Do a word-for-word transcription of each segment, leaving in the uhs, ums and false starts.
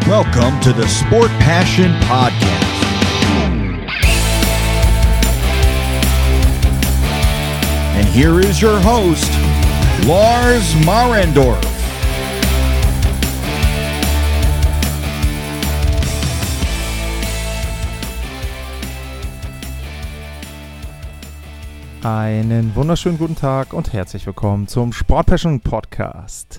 Welcome to the Sport Passion Podcast. And here is your host, Lars Marendorf. Einen wunderschönen guten Tag und herzlich willkommen zum Sport Passion Podcast.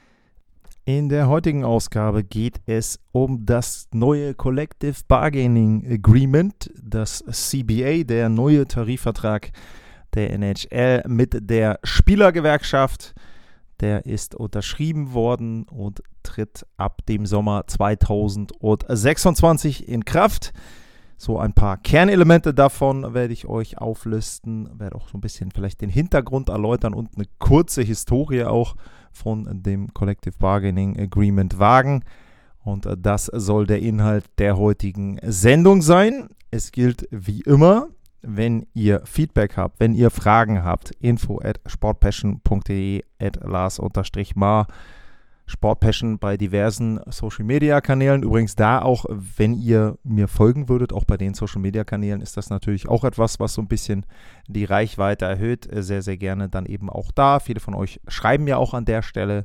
In der heutigen Ausgabe geht es um das neue Collective Bargaining Agreement, das C B A, der neue Tarifvertrag der N H L mit der Spielergewerkschaft. Der ist unterschrieben worden und tritt ab dem Sommer zweitausendsechsundzwanzig in Kraft. So ein paar Kernelemente davon werde ich euch auflisten, werde auch so ein bisschen vielleicht den Hintergrund erläutern und eine kurze Historie auch von dem Collective Bargaining Agreement wagen. Und das soll der Inhalt der heutigen Sendung sein. Es gilt wie immer, wenn ihr Feedback habt, wenn ihr Fragen habt, info at sportpassion punkt de, at lars-mar, Sportpassion bei diversen Social-Media-Kanälen. Übrigens da auch, wenn ihr mir folgen würdet, auch bei den Social-Media-Kanälen, ist das natürlich auch etwas, was so ein bisschen die Reichweite erhöht. Sehr, sehr gerne dann eben auch da. Viele von euch schreiben ja auch an der Stelle.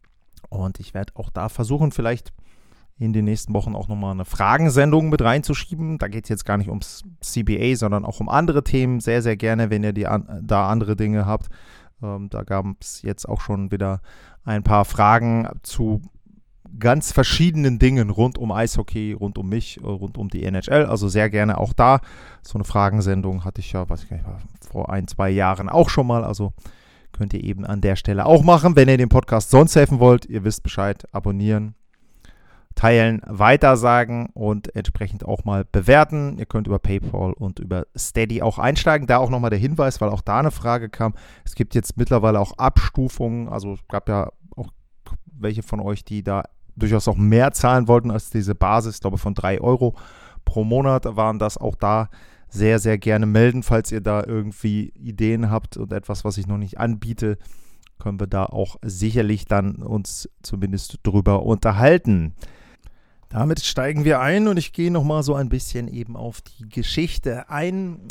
Und ich werde auch da versuchen, vielleicht in den nächsten Wochen auch nochmal eine Fragensendung mit reinzuschieben. Da geht es jetzt gar nicht ums C B A, sondern auch um andere Themen. Sehr, sehr gerne, wenn ihr die an, da andere Dinge habt. Ähm, da gab es jetzt auch schon wieder ein paar Fragen zu ganz verschiedenen Dingen rund um Eishockey, rund um mich, rund um die N H L. Also sehr gerne auch da. So eine Fragensendung hatte ich ja, weiß ich gar nicht, vor ein, zwei Jahren auch schon mal. Also könnt ihr eben an der Stelle auch machen. Wenn ihr den Podcast sonst helfen wollt, ihr wisst Bescheid, abonnieren, teilen, weitersagen und entsprechend auch mal bewerten. Ihr könnt über PayPal und über Steady auch einsteigen. Da auch nochmal der Hinweis, weil auch da eine Frage kam. Es gibt jetzt mittlerweile auch Abstufungen. Also es gab ja auch welche von euch, die da durchaus auch mehr zahlen wollten als diese Basis. Ich glaube von drei Euro pro Monat waren das. Auch da sehr, sehr gerne melden, falls ihr da irgendwie Ideen habt und etwas, was ich noch nicht anbiete, können wir da auch sicherlich dann uns zumindest drüber unterhalten. Damit steigen wir ein und ich gehe nochmal so ein bisschen eben auf die Geschichte ein.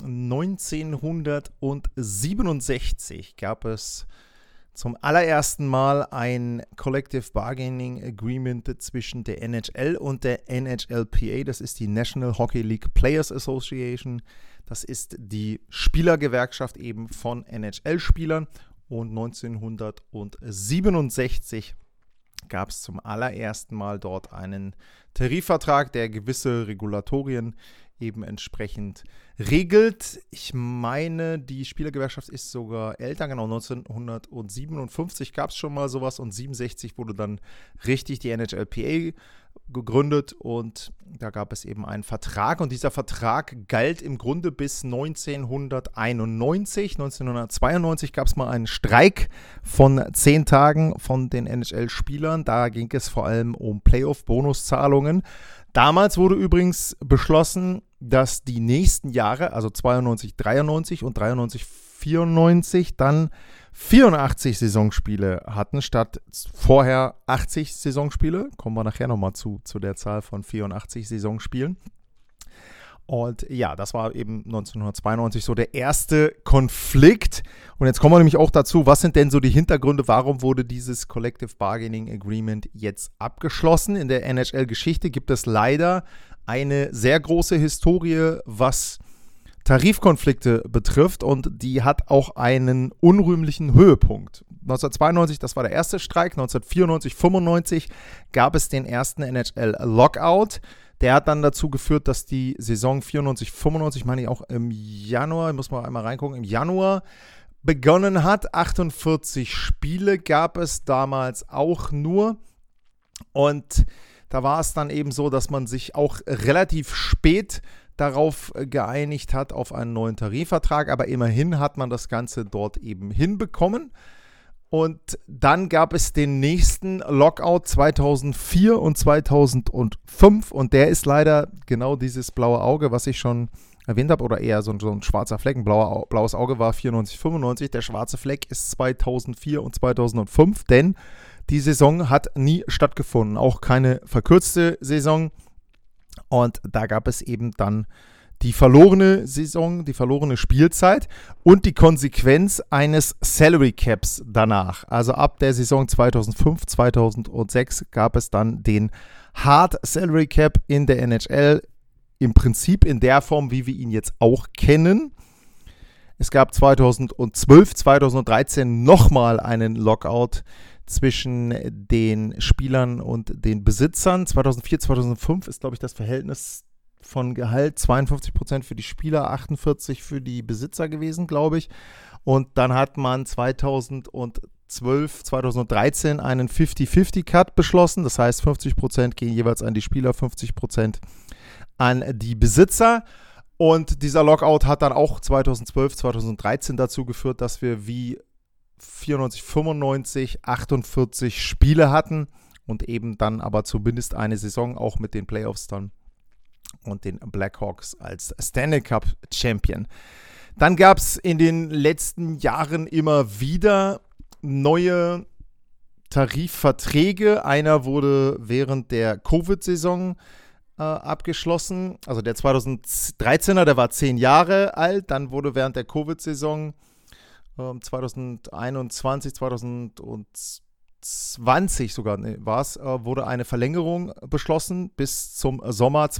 neunzehnhundertsiebenundsechzig gab es zum allerersten Mal ein Collective Bargaining Agreement zwischen der N H L und der N H L P A. Das ist die National Hockey League Players Association. Das ist die Spielergewerkschaft eben von N H L-Spielern. Und neunzehnhundertsiebenundsechzig gab es zum allerersten Mal dort einen Tarifvertrag, der gewisse Regulatorien eben entsprechend regelt. Ich meine, die Spielergewerkschaft ist sogar älter, genau, neunzehnhundertsiebenundfünfzig gab es schon mal sowas und siebenundsechzig wurde dann richtig die N H L P A gegründet und da gab es eben einen Vertrag und dieser Vertrag galt im Grunde bis neunzehnhunderteinundneunzig. neunzehnhundertzweiundneunzig gab es mal einen Streik von zehn Tagen von den N H L-Spielern. Da ging es vor allem um Playoff-Bonuszahlungen. Damals wurde übrigens beschlossen, dass die nächsten Jahre, also zweiundneunzig, dreiundneunzig und dreiundneunzig, vierundneunzig, dann vierundachtzig Saisonspiele hatten, statt vorher achtzig Saisonspiele. Kommen wir nachher nochmal zu, zu der Zahl von vierundachtzig Saisonspielen. Und ja, das war eben neunzehnhundertzweiundneunzig so der erste Konflikt. Und jetzt kommen wir nämlich auch dazu, was sind denn so die Hintergründe, warum wurde dieses Collective Bargaining Agreement jetzt abgeschlossen? In der N H L-Geschichte gibt es leider eine sehr große Historie, was Tarifkonflikte betrifft und die hat auch einen unrühmlichen Höhepunkt. neunzehnhundertzweiundneunzig, das war der erste Streik, neunzehnhundertvierundneunzig, fünfundneunzig gab es den ersten N H L-Lockout. Der hat dann dazu geführt, dass die Saison vierundneunzig, fünfundneunzig, meine ich auch im Januar, ich muss mal einmal reingucken, im Januar begonnen hat. achtundvierzig Spiele gab es damals auch nur und da war es dann eben so, dass man sich auch relativ spät darauf geeinigt hat, auf einen neuen Tarifvertrag, aber immerhin hat man das Ganze dort eben hinbekommen. Und dann gab es den nächsten Lockout zweitausendvier und zweitausendfünf und der ist leider genau dieses blaue Auge, was ich schon erwähnt habe, oder eher so ein, so ein schwarzer Fleck. Ein blauer, blaues Auge war vierundneunzig, fünfundneunzig, der schwarze Fleck ist zweitausendvier und zweitausendfünf, denn Die Saison hat nie stattgefunden, auch keine verkürzte Saison. Und da gab es eben dann die verlorene Saison, die verlorene Spielzeit und die Konsequenz eines Salary Caps danach. Also ab der Saison zweitausendfünf, zweitausendsechs gab es dann den Hard Salary Cap in der N H L, im Prinzip in der Form, wie wir ihn jetzt auch kennen. Es gab zweitausendzwölf, zweitausenddreizehn nochmal einen Lockout zwischen den Spielern und den Besitzern. zweitausendvier, zweitausendfünf ist, glaube ich, das Verhältnis von Gehalt zweiundfünfzig Prozent für die Spieler, achtundvierzig Prozent für die Besitzer gewesen, glaube ich. Und dann hat man zweitausendzwölf, zweitausenddreizehn einen fünfzig fünfzig Cut beschlossen. Das heißt, fünfzig Prozent gehen jeweils an die Spieler, fünfzig Prozent an die Besitzer. Und dieser Lockout hat dann auch zweitausendzwölf, zweitausenddreizehn dazu geführt, dass wir wie vierundneunzig, fünfundneunzig achtundvierzig Spiele hatten und eben dann aber zumindest eine Saison auch mit den Playoffs dann und den Blackhawks als Stanley Cup Champion. Dann gab es in den letzten Jahren immer wieder neue Tarifverträge. Einer wurde während der Covid-Saison äh, abgeschlossen. Also der zweitausenddreizehner, der war zehn Jahre alt. Dann wurde während der Covid-Saison äh, zweitausendeinundzwanzig, zweitausendzwanzig sogar nee, war es, äh, wurde eine Verlängerung beschlossen bis zum Sommer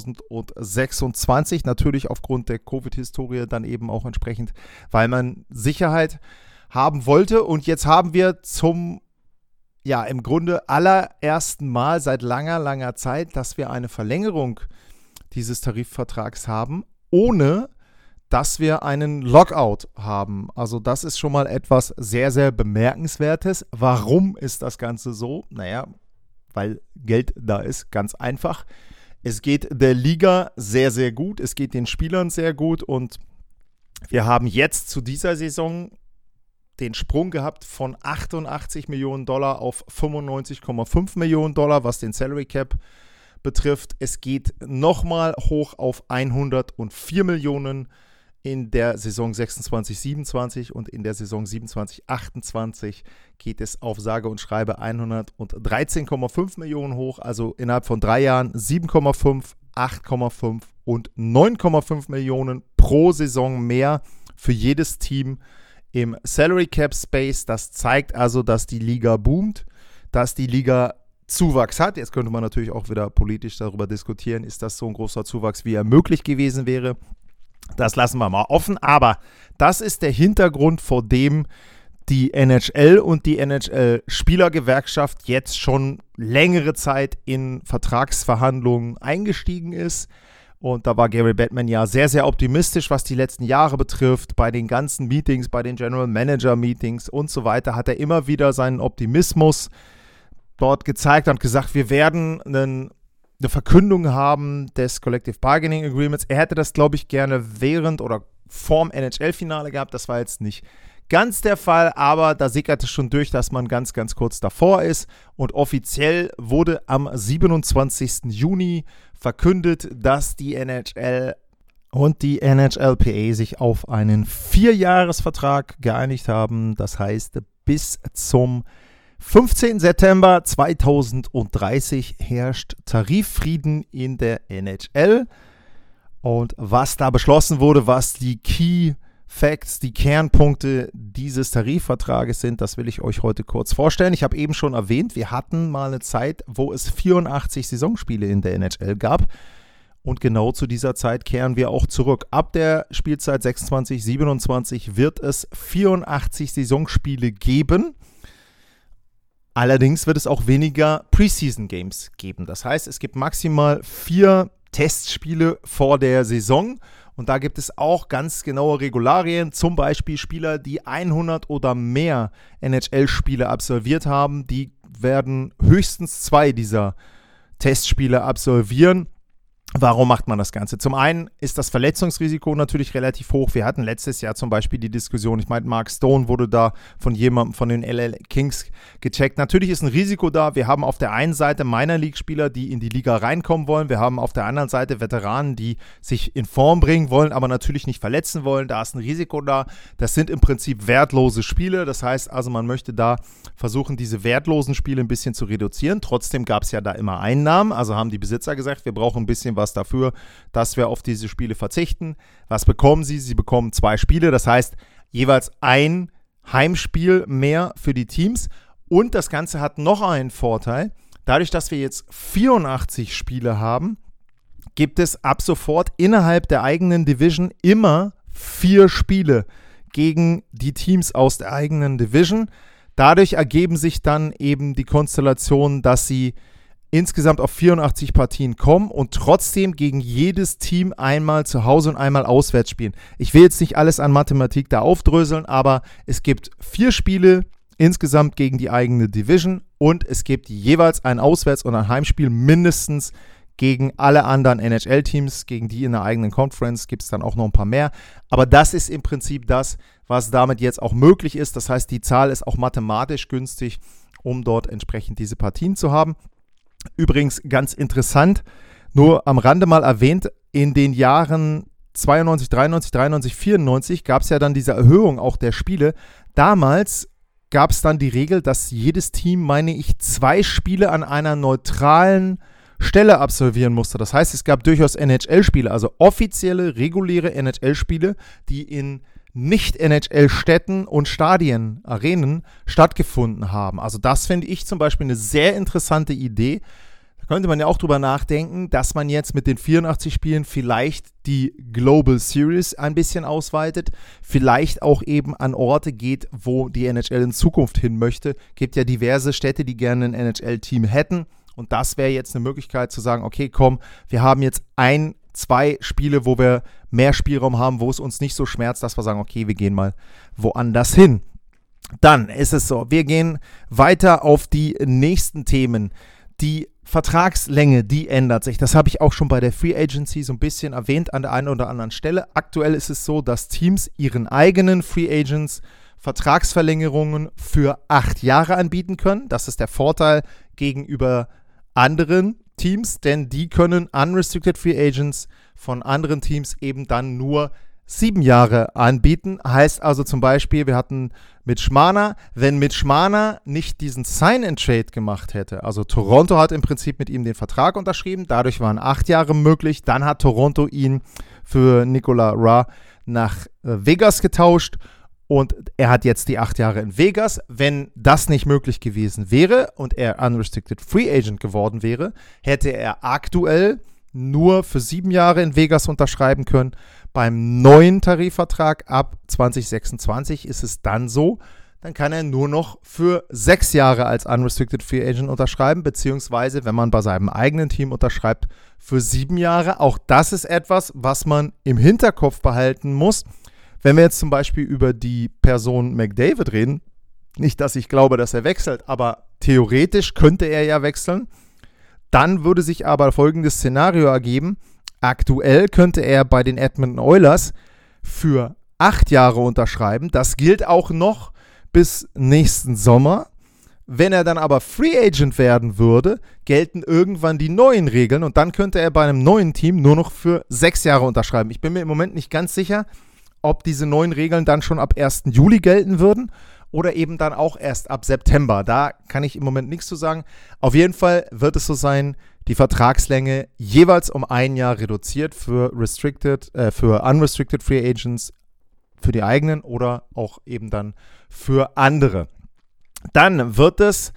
zweitausendsechsundzwanzig. Natürlich aufgrund der Covid-Historie dann eben auch entsprechend, weil man Sicherheit haben wollte. Und jetzt haben wir zum ja, im Grunde allerersten Mal seit langer, langer Zeit, dass wir eine Verlängerung dieses Tarifvertrags haben, ohne dass wir einen Lockout haben. Also das ist schon mal etwas sehr, sehr Bemerkenswertes. Warum ist das Ganze so? Naja, weil Geld da ist, ganz einfach. Es geht der Liga sehr, sehr gut. Es geht den Spielern sehr gut. Und wir haben jetzt zu dieser Saison den Sprung gehabt von achtundachtzig Millionen Dollar auf fünfundneunzig Komma fünf Millionen Dollar, was den Salary Cap betrifft. Es geht nochmal hoch auf hundertvier Millionen in der Saison sechsundzwanzig siebenundzwanzig und in der Saison siebenundzwanzig achtundzwanzig geht es auf sage und schreibe hundertdreizehn Komma fünf Millionen hoch, also innerhalb von drei Jahren sieben Komma fünf, acht Komma fünf und neun Komma fünf Millionen pro Saison mehr für jedes Team im Salary Cap Space. Das zeigt also, dass die Liga boomt, dass die Liga Zuwachs hat. Jetzt könnte man natürlich auch wieder politisch darüber diskutieren, ist das so ein großer Zuwachs, wie er möglich gewesen wäre. Das lassen wir mal offen, aber das ist der Hintergrund, vor dem die N H L und die N H L-Spielergewerkschaft jetzt schon längere Zeit in Vertragsverhandlungen eingestiegen ist. Und da war Gary Bettman ja sehr, sehr optimistisch, was die letzten Jahre betrifft. Bei den ganzen Meetings, bei den General Manager Meetings und so weiter hat er immer wieder seinen Optimismus dort gezeigt und gesagt, wir werden einen, eine Verkündung haben des Collective Bargaining Agreements. Er hätte das, glaube ich, gerne während oder vorm N H L-Finale gehabt. Das war jetzt nicht ganz der Fall, aber da sickerte schon durch, dass man ganz, ganz kurz davor ist. Und offiziell wurde am siebenundzwanzigsten Juni verkündet, dass die N H L und die N H L P A sich auf einen Vierjahresvertrag geeinigt haben. Das heißt, bis zum fünfzehnten September zweitausenddreißig herrscht Tariffrieden in der N H L. Und was da beschlossen wurde, was die Key Facts, die Kernpunkte dieses Tarifvertrages sind, das will ich euch heute kurz vorstellen. Ich habe eben schon erwähnt, wir hatten mal eine Zeit, wo es vierundachtzig Saisonspiele in der N H L gab. Und genau zu dieser Zeit kehren wir auch zurück. Ab der Spielzeit sechsundzwanzig siebenundzwanzig wird es vierundachtzig Saisonspiele geben. Allerdings wird es auch weniger Preseason-Games geben. Das heißt, es gibt maximal vier Testspiele vor der Saison. Und da gibt es auch ganz genaue Regularien, zum Beispiel Spieler, die hundert oder mehr N H L-Spiele absolviert haben, die werden höchstens zwei dieser Testspiele absolvieren. Warum macht man das Ganze? Zum einen ist das Verletzungsrisiko natürlich relativ hoch. Wir hatten letztes Jahr zum Beispiel die Diskussion, ich meine, Mark Stone wurde da von jemandem von den L A Kings gecheckt. Natürlich ist ein Risiko da. Wir haben auf der einen Seite Minor League-Spieler, die in die Liga reinkommen wollen. Wir haben auf der anderen Seite Veteranen, die sich in Form bringen wollen, aber natürlich nicht verletzen wollen. Da ist ein Risiko da. Das sind im Prinzip wertlose Spiele. Das heißt also, man möchte da versuchen, diese wertlosen Spiele ein bisschen zu reduzieren. Trotzdem gab es ja da immer Einnahmen. Also haben die Besitzer gesagt, wir brauchen ein bisschen was dafür, dass wir auf diese Spiele verzichten. Was bekommen sie? Sie bekommen zwei Spiele, das heißt jeweils ein Heimspiel mehr für die Teams. Und das Ganze hat noch einen Vorteil. Dadurch, dass wir jetzt vierundachtzig Spiele haben, gibt es ab sofort innerhalb der eigenen Division immer vier Spiele gegen die Teams aus der eigenen Division. Dadurch ergeben sich dann eben die Konstellationen, dass sie insgesamt auf vierundachtzig Partien kommen und trotzdem gegen jedes Team einmal zu Hause und einmal auswärts spielen. Ich will jetzt nicht alles an Mathematik da aufdröseln, aber es gibt vier Spiele insgesamt gegen die eigene Division und es gibt jeweils ein Auswärts- und ein Heimspiel mindestens gegen alle anderen N H L-Teams, gegen die in der eigenen Conference gibt es dann auch noch ein paar mehr. Aber das ist im Prinzip das, was damit jetzt auch möglich ist. Das heißt, die Zahl ist auch mathematisch günstig, um dort entsprechend diese Partien zu haben. Übrigens ganz interessant, nur am Rande mal erwähnt, in den Jahren zweiundneunzig, dreiundneunzig, dreiundneunzig, vierundneunzig gab es ja dann diese Erhöhung auch der Spiele. Damals gab es dann die Regel, dass jedes Team, meine ich, zwei Spiele an einer neutralen Stelle absolvieren musste. Das heißt, es gab durchaus N H L-Spiele, also offizielle, reguläre N H L-Spiele, die in Nicht-N H L-Städten und Stadien, Arenen stattgefunden haben. Also das finde ich zum Beispiel eine sehr interessante Idee. Da könnte man ja auch drüber nachdenken, dass man jetzt mit den vierundachtzig Spielen vielleicht die Global Series ein bisschen ausweitet, vielleicht auch eben an Orte geht, wo die N H L in Zukunft hin möchte. Es gibt ja diverse Städte, die gerne ein N H L-Team hätten und das wäre jetzt eine Möglichkeit zu sagen, okay, komm, wir haben jetzt ein zwei Spiele, wo wir mehr Spielraum haben, wo es uns nicht so schmerzt, dass wir sagen, okay, wir gehen mal woanders hin. Dann ist es so, wir gehen weiter auf die nächsten Themen. Die Vertragslänge, die ändert sich. Das habe ich auch schon bei der Free Agency so ein bisschen erwähnt an der einen oder anderen Stelle. Aktuell ist es so, dass Teams ihren eigenen Free Agents Vertragsverlängerungen für acht Jahre anbieten können. Das ist der Vorteil gegenüber anderen Teams, denn die können Unrestricted Free Agents von anderen Teams eben dann nur sieben Jahre anbieten. Heißt also zum Beispiel, wir hatten Mitch Marner, wenn Mitch Marner nicht diesen Sign-and-Trade gemacht hätte, also Toronto hat im Prinzip mit ihm den Vertrag unterschrieben, dadurch waren acht Jahre möglich, dann hat Toronto ihn für Nicolas Roy nach Vegas getauscht und er hat jetzt die acht Jahre in Vegas. Wenn das nicht möglich gewesen wäre und er Unrestricted Free Agent geworden wäre, hätte er aktuell nur für sieben Jahre in Vegas unterschreiben können. Beim neuen Tarifvertrag ab zwanzig sechsundzwanzig ist es dann so, dann kann er nur noch für sechs Jahre als Unrestricted Free Agent unterschreiben, beziehungsweise, wenn man bei seinem eigenen Team unterschreibt, für sieben Jahre. Auch das ist etwas, was man im Hinterkopf behalten muss. Wenn wir jetzt zum Beispiel über die Person McDavid reden, nicht, dass ich glaube, dass er wechselt, aber theoretisch könnte er ja wechseln, dann würde sich aber folgendes Szenario ergeben. Aktuell könnte er bei den Edmonton Oilers für acht Jahre unterschreiben. Das gilt auch noch bis nächsten Sommer. Wenn er dann aber Free Agent werden würde, gelten irgendwann die neuen Regeln und dann könnte er bei einem neuen Team nur noch für sechs Jahre unterschreiben. Ich bin mir im Moment nicht ganz sicher, ob diese neuen Regeln dann schon ab ersten Juli gelten würden oder eben dann auch erst ab September. Da kann ich im Moment nichts zu sagen. Auf jeden Fall wird es so sein, die Vertragslänge jeweils um ein Jahr reduziert für restricted, äh, für unrestricted Free Agents, für die eigenen oder auch eben dann für andere. Dann wird es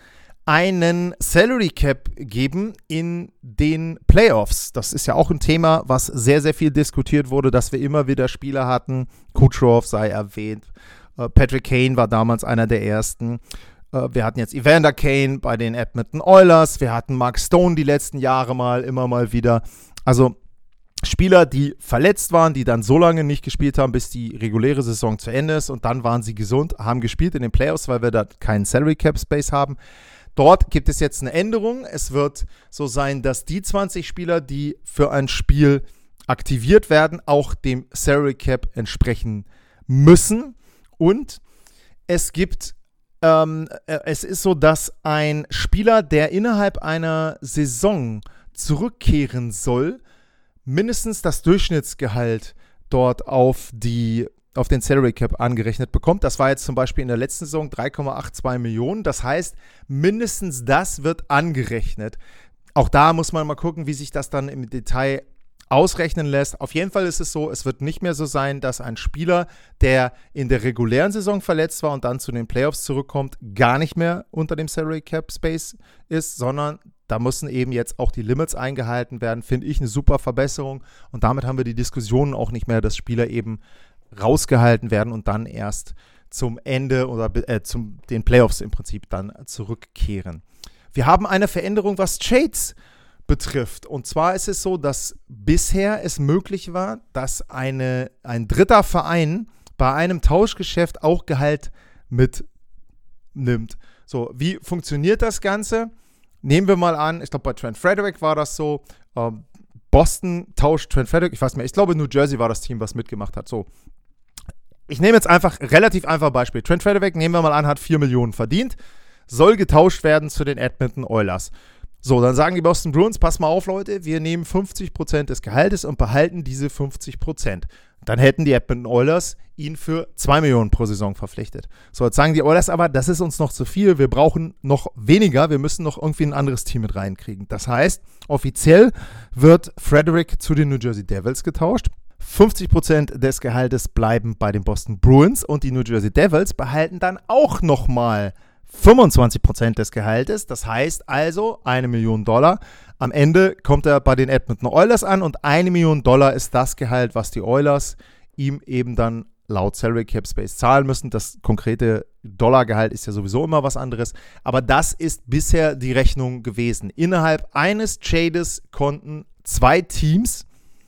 einen Salary Cap geben in den Playoffs. Das ist ja auch ein Thema, was sehr, sehr viel diskutiert wurde, dass wir immer wieder Spieler hatten. Kucherov sei erwähnt. Uh, Patrick Kane war damals einer der ersten. Uh, wir hatten jetzt Evander Kane bei den Edmonton Oilers. Wir hatten Mark Stone die letzten Jahre mal, immer mal wieder. Also Spieler, die verletzt waren, die dann so lange nicht gespielt haben, bis die reguläre Saison zu Ende ist und dann waren sie gesund, haben gespielt in den Playoffs, weil wir da keinen Salary Cap Space haben. Dort gibt es jetzt eine Änderung. Es wird so sein, dass die zwanzig Spieler, die für ein Spiel aktiviert werden, auch dem Salary Cap entsprechen müssen. Und es gibt, ähm, es ist so, dass ein Spieler, der innerhalb einer Saison zurückkehren soll, mindestens das Durchschnittsgehalt dort auf die auf den Salary Cap angerechnet bekommt. Das war jetzt zum Beispiel in der letzten Saison drei Komma zweiundachtzig Millionen. Das heißt, mindestens das wird angerechnet. Auch da muss man mal gucken, wie sich das dann im Detail ausrechnen lässt. Auf jeden Fall ist es so, es wird nicht mehr so sein, dass ein Spieler, der in der regulären Saison verletzt war und dann zu den Playoffs zurückkommt, gar nicht mehr unter dem Salary Cap Space ist, sondern da müssen eben jetzt auch die Limits eingehalten werden. Finde ich eine super Verbesserung. Und damit haben wir die Diskussionen auch nicht mehr, dass Spieler eben rausgehalten werden und dann erst zum Ende oder äh, zum den Playoffs im Prinzip dann zurückkehren. Wir haben eine Veränderung, was Trades betrifft. Und zwar ist es so, dass bisher es möglich war, dass eine, ein dritter Verein bei einem Tauschgeschäft auch Gehalt mitnimmt. So, wie funktioniert das Ganze? Nehmen wir mal an, ich glaube bei Trent Frederick war das so, ähm, Boston tauscht Trent Frederick, ich weiß nicht mehr, ich glaube New Jersey war das Team, was mitgemacht hat. So, ich nehme jetzt einfach, relativ einfach Beispiel. Trent Frederick, nehmen wir mal an, hat vier Millionen verdient, soll getauscht werden zu den Edmonton Oilers. So, dann sagen die Boston Bruins, pass mal auf, Leute, wir nehmen fünfzig Prozent des Gehaltes und behalten diese fünfzig Prozent. Dann hätten die Edmonton Oilers ihn für zwei Millionen pro Saison verpflichtet. So, jetzt sagen die Oilers aber, das ist uns noch zu viel, wir brauchen noch weniger, wir müssen noch irgendwie ein anderes Team mit reinkriegen. Das heißt, offiziell wird Frederick zu den New Jersey Devils getauscht. fünfzig Prozent des Gehaltes bleiben bei den Boston Bruins und die New Jersey Devils behalten dann auch nochmal fünfundzwanzig Prozent des Gehaltes, das heißt also eine Million Dollar. Am Ende kommt er bei den Edmonton Oilers an und eine Million Dollar ist das Gehalt, was die Oilers ihm eben dann laut Salary Cap Space zahlen müssen. Das konkrete Dollargehalt ist ja sowieso immer was anderes, aber das ist bisher die Rechnung gewesen. Innerhalb eines Trades konnten zwei Teams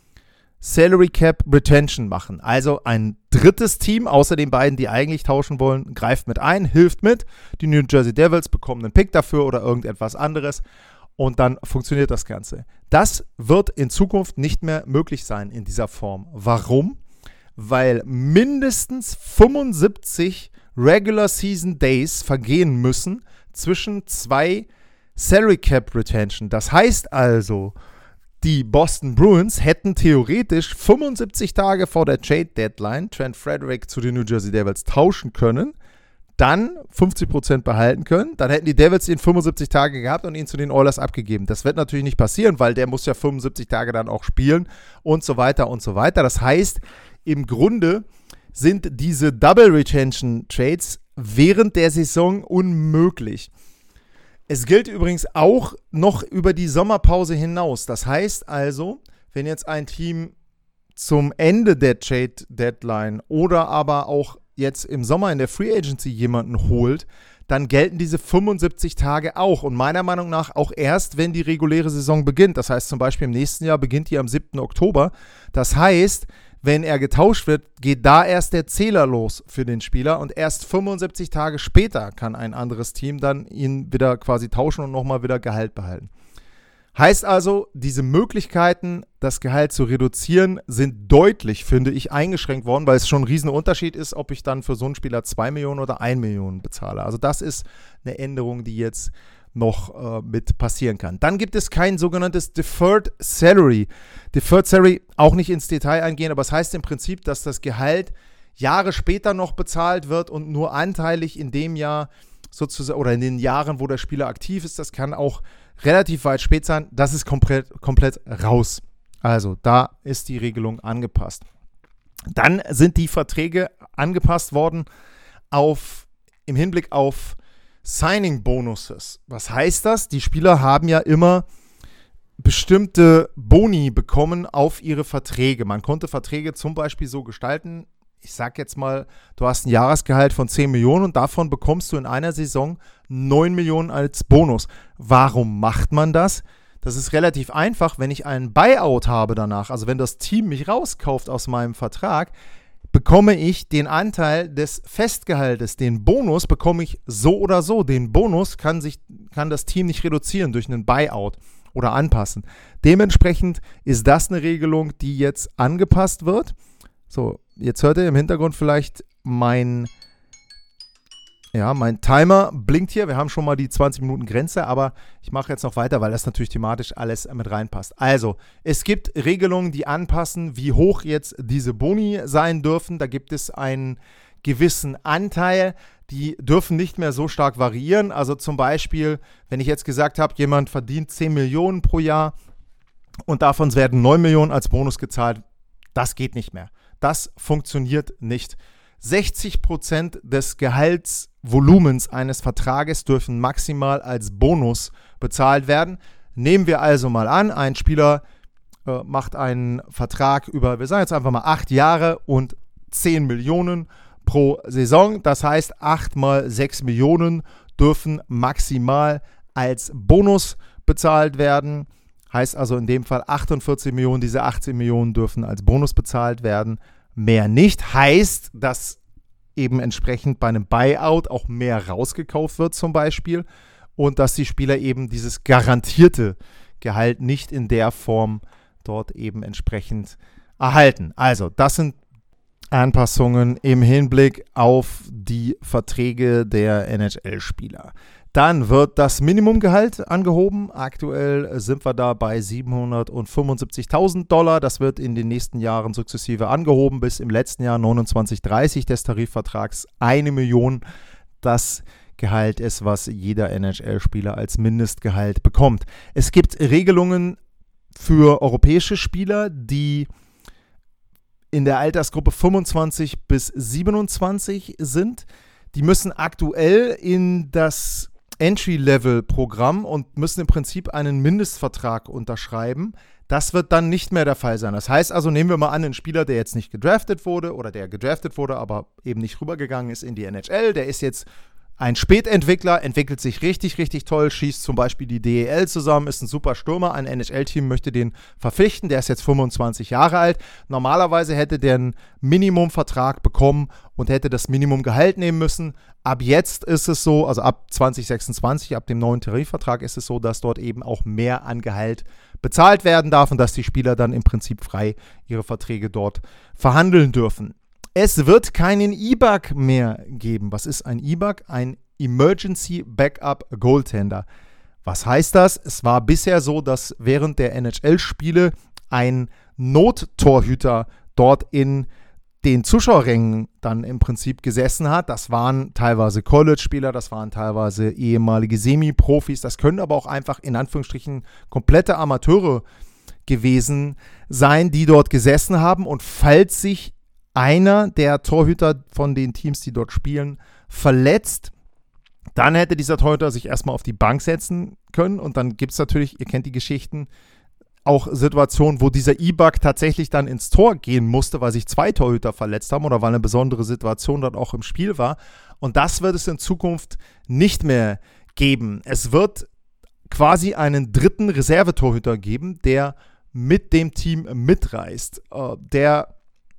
Salary Cap Retention machen. Also ein drittes Team, außer den beiden, die eigentlich tauschen wollen, greift mit ein, hilft mit. Die New Jersey Devils bekommen einen Pick dafür oder irgendetwas anderes und dann funktioniert das Ganze. Das wird in Zukunft nicht mehr möglich sein in dieser Form. Warum? Weil mindestens fünfundsiebzig Regular Season Days vergehen müssen zwischen zwei Salary Cap Retention. Das heißt also, die Boston Bruins hätten theoretisch fünfundsiebzig Tage vor der Trade-Deadline Trent Frederick zu den New Jersey Devils tauschen können, dann fünfzig Prozent behalten können, dann hätten die Devils ihn fünfundsiebzig Tage gehabt und ihn zu den Oilers abgegeben. Das wird natürlich nicht passieren, weil der muss ja fünfundsiebzig Tage dann auch spielen und so weiter und so weiter. Das heißt, im Grunde sind diese Double Retention Trades während der Saison unmöglich. Es gilt übrigens auch noch über die Sommerpause hinaus. Das heißt also, wenn jetzt ein Team zum Ende der Trade-Deadline oder aber auch jetzt im Sommer in der Free Agency jemanden holt, dann gelten diese fünfundsiebzig Tage auch. Und meiner Meinung nach auch erst, wenn die reguläre Saison beginnt. Das heißt zum Beispiel im nächsten Jahr beginnt die am siebten Oktober. Das heißt, wenn er getauscht wird, geht da erst der Zähler los für den Spieler und erst fünfundsiebzig Tage später kann ein anderes Team dann ihn wieder quasi tauschen und nochmal wieder Gehalt behalten. Heißt also, diese Möglichkeiten, das Gehalt zu reduzieren, sind deutlich, finde ich, eingeschränkt worden, weil es schon ein riesen Unterschied ist, ob ich dann für so einen Spieler zwei Millionen oder eine Million bezahle. Also das ist eine Änderung, die jetzt noch äh, mit passieren kann. Dann gibt es kein sogenanntes Deferred Salary. Deferred Salary, auch nicht ins Detail eingehen, aber es heißt im Prinzip, dass das Gehalt Jahre später noch bezahlt wird und nur anteilig in dem Jahr sozusagen oder in den Jahren, wo der Spieler aktiv ist. Das kann auch relativ weit spät sein. Das ist komplett, komplett raus. Also da ist die Regelung angepasst. Dann sind die Verträge angepasst worden auf, im Hinblick auf Signing Bonuses. Was heißt das? Die Spieler haben ja immer bestimmte Boni bekommen auf ihre Verträge. Man konnte Verträge zum Beispiel so gestalten, ich sag jetzt mal, du hast ein Jahresgehalt von zehn Millionen und davon bekommst du in einer Saison neun Millionen als Bonus. Warum macht man das? Das ist relativ einfach, wenn ich einen Buyout habe danach, also wenn das Team mich rauskauft aus meinem Vertrag, bekomme ich den Anteil des Festgehaltes. Den Bonus bekomme ich so oder so. Den Bonus kann, sich, kann das Team nicht reduzieren durch einen Buyout oder anpassen. Dementsprechend ist das eine Regelung, die jetzt angepasst wird. So, jetzt hört ihr im Hintergrund vielleicht mein, ja, mein Timer blinkt hier. Wir haben schon mal die zwanzig Minuten Grenze, aber ich mache jetzt noch weiter, weil das natürlich thematisch alles mit reinpasst. Also, es gibt Regelungen, die anpassen, wie hoch jetzt diese Boni sein dürfen. Da gibt es einen gewissen Anteil. Die dürfen nicht mehr so stark variieren. Also zum Beispiel, wenn ich jetzt gesagt habe, jemand verdient zehn Millionen pro Jahr und davon werden neun Millionen als Bonus gezahlt, das geht nicht mehr. Das funktioniert nicht. sechzig Prozent des Gehaltsvolumens eines Vertrages dürfen maximal als Bonus bezahlt werden. Nehmen wir also mal an, ein Spieler äh, macht einen Vertrag über, wir sagen jetzt einfach mal acht Jahre und zehn Millionen pro Saison. Das heißt, acht mal sechs Millionen dürfen maximal als Bonus bezahlt werden. Heißt also in dem Fall achtundvierzig Millionen, diese achtzehn Millionen dürfen als Bonus bezahlt werden. Mehr nicht. Heißt, dass eben entsprechend bei einem Buyout auch mehr rausgekauft wird zum Beispiel und dass die Spieler eben dieses garantierte Gehalt nicht in der Form dort eben entsprechend erhalten. Also das sind Anpassungen im Hinblick auf die Verträge der N H L-Spieler. Dann wird das Minimumgehalt angehoben. Aktuell sind wir da bei siebenhundertfünfundsiebzigtausend Dollar. Das wird in den nächsten Jahren sukzessive angehoben bis im letzten Jahr neunundzwanzig dreißig des Tarifvertrags eine Million. Das Gehalt ist, was jeder N H L-Spieler als Mindestgehalt bekommt. Es gibt Regelungen für europäische Spieler, die in der Altersgruppe fünfundzwanzig bis siebenundzwanzig sind. Die müssen aktuell in das Entry-Level-Programm und müssen im Prinzip einen Mindestvertrag unterschreiben. Das wird dann nicht mehr der Fall sein. Das heißt also, nehmen wir mal an, einen Spieler, der jetzt nicht gedraftet wurde oder der gedraftet wurde, aber eben nicht rübergegangen ist in die N H L, der ist jetzt ein Spätentwickler, entwickelt sich richtig, richtig toll, schießt zum Beispiel die D E L zusammen, ist ein super Stürmer, ein N H L-Team möchte den verpflichten, der ist jetzt fünfundzwanzig Jahre alt. Normalerweise hätte der einen Minimumvertrag bekommen und hätte das Minimumgehalt nehmen müssen. Ab jetzt ist es so, also ab zwanzig sechsundzwanzig, ab dem neuen Tarifvertrag ist es so, dass dort eben auch mehr an Gehalt bezahlt werden darf und dass die Spieler dann im Prinzip frei ihre Verträge dort verhandeln dürfen. Es wird keinen E B A C mehr geben. Was ist ein E B A C? Ein Emergency Backup Goaltender. Was heißt das? Es war bisher so, dass während der N H L-Spiele ein Nottorhüter dort in den Zuschauerrängen dann im Prinzip gesessen hat. Das waren teilweise College-Spieler, das waren teilweise ehemalige Semi-Profis, das können aber auch einfach in Anführungsstrichen komplette Amateure gewesen sein, die dort gesessen haben, und falls sich einer der Torhüter von den Teams, die dort spielen, verletzt, dann hätte dieser Torhüter sich erstmal auf die Bank setzen können, und dann gibt es natürlich, ihr kennt die Geschichten, auch Situationen, wo dieser E B A C tatsächlich dann ins Tor gehen musste, weil sich zwei Torhüter verletzt haben oder weil eine besondere Situation dort auch im Spiel war. Und das wird es in Zukunft nicht mehr geben. Es wird quasi einen dritten Reservetorhüter geben, der mit dem Team mitreist. Äh, der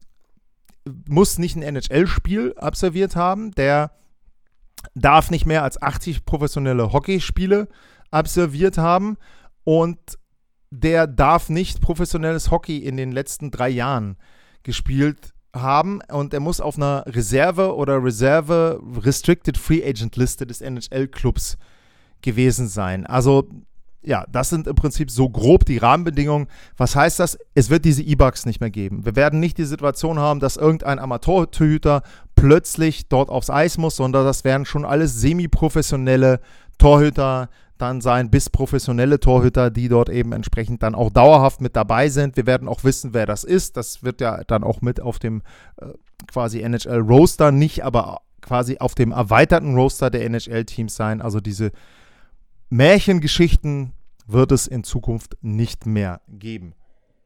muss nicht ein N H L-Spiel absolviert haben, der darf nicht mehr als achtzig professionelle Hockeyspiele absolviert haben und der darf nicht professionelles Hockey in den letzten drei Jahren gespielt haben, und er muss auf einer Reserve- oder Reserve Restricted Free Agent Liste des N H L-Clubs gewesen sein. Also ja, das sind im Prinzip so grob die Rahmenbedingungen. Was heißt das? Es wird diese E B A Cs nicht mehr geben. Wir werden nicht die Situation haben, dass irgendein Amateurtorhüter plötzlich dort aufs Eis muss, sondern das werden schon alles semi-professionelle Torhüter dann sein, bis professionelle Torhüter, die dort eben entsprechend dann auch dauerhaft mit dabei sind. Wir werden auch wissen, wer das ist. Das wird ja dann auch mit auf dem äh, quasi N H L-Roster, nicht aber quasi auf dem erweiterten Roster der N H L-Teams sein. Also diese Märchengeschichten wird es in Zukunft nicht mehr geben.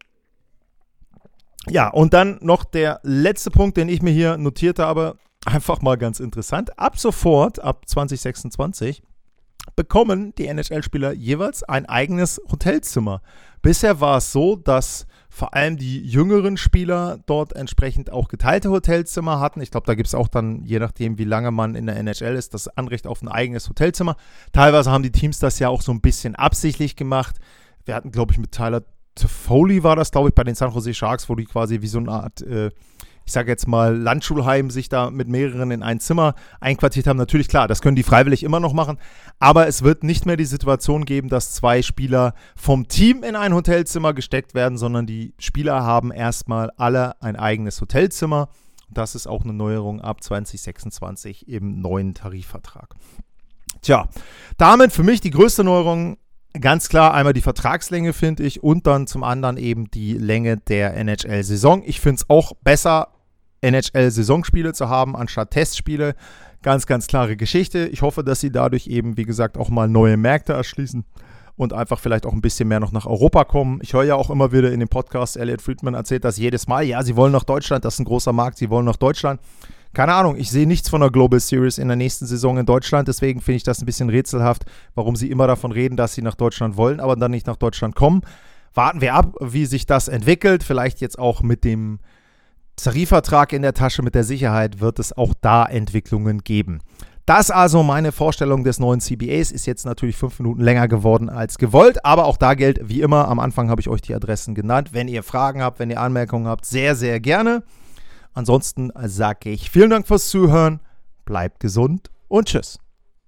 Ja, und dann noch der letzte Punkt, den ich mir hier notiert habe, einfach mal ganz interessant. Ab sofort, ab zwanzig sechsundzwanzig, bekommen die N H L-Spieler jeweils ein eigenes Hotelzimmer. Bisher war es so, dass vor allem die jüngeren Spieler dort entsprechend auch geteilte Hotelzimmer hatten. Ich glaube, da gibt es auch dann, je nachdem, wie lange man in der N H L ist, das Anrecht auf ein eigenes Hotelzimmer. Teilweise haben die Teams das ja auch so ein bisschen absichtlich gemacht. Wir hatten, glaube ich, mit Tyler Toffoli war das, glaube ich, bei den San Jose Sharks, wo die quasi wie so eine Art, äh, ich sage jetzt mal, Landschulheim sich da mit mehreren in ein Zimmer einquartiert haben. Natürlich, klar, das können die freiwillig immer noch machen, aber es wird nicht mehr die Situation geben, dass zwei Spieler vom Team in ein Hotelzimmer gesteckt werden, sondern die Spieler haben erstmal alle ein eigenes Hotelzimmer. Das ist auch eine Neuerung ab zwanzig sechsundzwanzig im neuen Tarifvertrag. Tja, damit für mich die größte Neuerung. Ganz klar einmal die Vertragslänge, finde ich, und dann zum anderen eben die Länge der N H L-Saison. Ich finde es auch besser, N H L-Saisonspiele zu haben, anstatt Testspiele. Ganz, ganz klare Geschichte. Ich hoffe, dass sie dadurch eben, wie gesagt, auch mal neue Märkte erschließen und einfach vielleicht auch ein bisschen mehr noch nach Europa kommen. Ich höre ja auch immer wieder in dem Podcast, Elliot Friedman erzählt das jedes Mal, ja, sie wollen nach Deutschland, das ist ein großer Markt, sie wollen nach Deutschland. Keine Ahnung, ich sehe nichts von der Global Series in der nächsten Saison in Deutschland, deswegen finde ich das ein bisschen rätselhaft, warum sie immer davon reden, dass sie nach Deutschland wollen, aber dann nicht nach Deutschland kommen. Warten wir ab, wie sich das entwickelt, vielleicht jetzt auch mit dem Tarifvertrag in der Tasche, mit der Sicherheit wird es auch da Entwicklungen geben. Das also meine Vorstellung des neuen C B As, ist jetzt natürlich fünf Minuten länger geworden als gewollt, aber auch da gilt, wie immer, am Anfang habe ich euch die Adressen genannt. Wenn ihr Fragen habt, wenn ihr Anmerkungen habt, sehr, sehr gerne. Ansonsten sage ich vielen Dank fürs Zuhören, bleibt gesund und tschüss.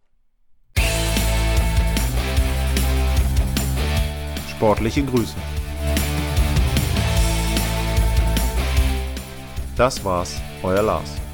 Sportliche Grüße. Das war's, euer Lars.